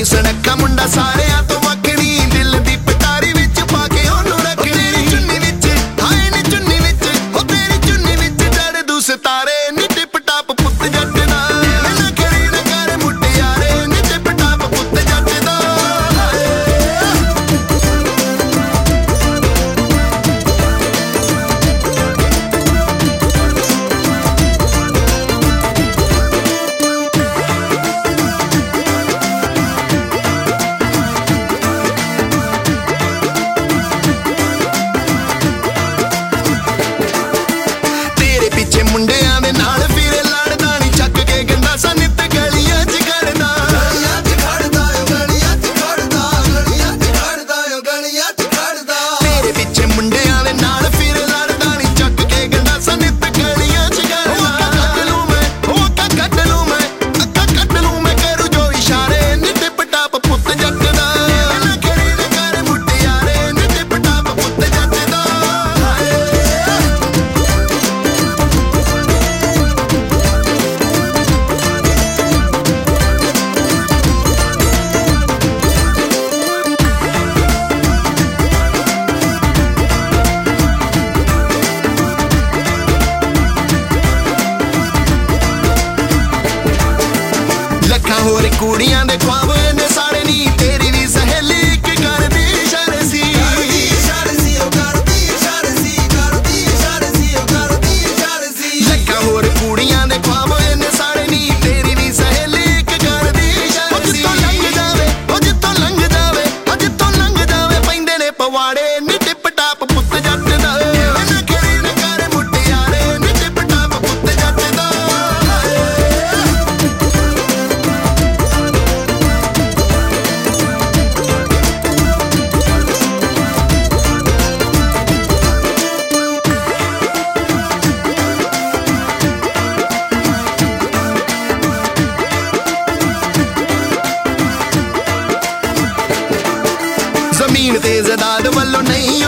ਸੁਨੱਖਾ ਮੁੰਡਾ ਸਾਰਿਆਂ ਤੋਂ ਵੱਖਣੀ, ਦਿਲ ਦੀ ਪਟਾਰੀ ਵਿੱਚ ਪਾ ਕੇ ਉਹਨੂੰ ਰੱਖਣੀ। ਚੁੰਨੀ ਵਿੱਚ ਹਾਏ ਨੀ ਚੁੰਨੀ ਵਿੱਚ, ਉਹ ਤੇਰੀ ਚੁੰਨੀ ਵਿੱਚ ਜੜ ਦੂ ਸਿਤਾਰੇ ਨੀ ਟਿਪ ਟਾਪ ਪੁੱਤ ਜੱਟ ਦਾ। ਨਾ ਖੜੀ ਨਾ ਕਰ ਮੁਟਿਆਰੇ ਨੀ ਟਿਪ ਟਾਪ ਪੁੱਤ ਜੱਟ ਦਾ। ਮੁੰਡਿਆਂ ਦੇ ਨਾਲ ਫਿਰੇ ਲੜਦਾ ਨੀ, ਚੱਕ ਕੇ ਗੰਦਾ ਸਾ ਨਿੱਤ ਗਲੀਆਂ 'ਚ ਖੜਦਾ। ਗਲੀਆਂ 'ਚ ਖੜਦਾ ਓ ਗਲੀਆਂ 'ਚ ਖੜਦਾ, ਗਲੀਆਂ 'ਚ ਖੜਦਾ ਓ ਗਲੀਆਂ 'ਚ ਖੜਦਾ। ਤੇਰੇ ਪਿੱਛੇ ਮੁੰਡਿਆਂ ਦੇ ਨਾਲ ਫਿਰੇ ਲੜਦਾ ਨੀ, ਚੱਕ ਕੇ ਗੰਦਾ ਸਾ ਨਿੱਤ ਗਲੀਆਂ 'ਚ ਖੜਦਾ। ਕੱਢ ਲੂੰ ਮੈਂ ਉਹ ਅੱਖਾਂ ਕੱਢ ਲੂੰ ਮੈਂ, ਅੱਖਾਂ ਕੱਢ ਲੂੰ ਮੈਂ ਕਰੂ ਜੋ ਇਸ਼ਾਰੇ ਨੀ ਟਿਪ ਟਾਪ ਪੁੱਤ ਜੱਟ ਦਾ। ਨਾ ਖੜੀ ਨਾ ਕਰ ਮੁਟਿਆਰੇ ਨੀ ਟਿਪ ਟਾਪ ਪੁੱਤ ਜੱਟ ਦਾ। ਲੱਖਾਂ ਹੋਰ ਕੁੜੀਆਂ ਦੇ ख्वाब ਨੇ ਸਾਰੇ ਨੀ, ਤੇਰੀ ਵੀ ਸਹੇਲੀ ਇੱਕ ਕਰਦੀ ਇਸ਼ਾਰੇ ਸੀ। ਕਰਦੀ ਇਸ਼ਾਰੇ ਸੀ ਉਹ ਕਰਦੀ ਇਸ਼ਾਰੇ ਸੀ, ਕਰਦੀ ਇਸ਼ਾਰੇ ਸੀ ਉਹ ਕਰਦੀ ਇਸ਼ਾਰੇ ਸੀ। ਲੱਖਾਂ ਹੋਰ ਕੁੜੀਆਂ ਦੇ ख्वाब ਨੇ ਸਾਰੇ ਨੀ, ਤੇਰੀ ਵੀ ਸਹੇਲੀ ਇੱਕ ਕਰਦੀ ਇਸ਼ਾਰੇ ਸੀ। ਜਿੱਥੋਂ ਲੰਘ ਜਾਵੇ ਉਹ ਜਿੱਥੋਂ ਲੰਘ ਜਾਵੇ, ਉਹ ਜਿੱਥੋਂ ਲੰਘ ਜਾਵੇ ਪੈਂਦੇ ਨੇ ਪਵਾੜੇ ਨੀ ਟਿਪ ਟਾਪ ਪੁੱਤ ਜੱਟ ਦਾ। ਨਾ ਖੜੀ ਨਾ ਕਰ ਮੁਟਿਆਰੇ ਨੀ ਟਿਪ ਟਾਪ ਪੁੱਤ ਜੱਟ ਦਾ। ਜ਼ਮੀਨ ਤੇ ਜ਼ਦਾਦ ਵੱਲੋਂ ਨਹੀਂ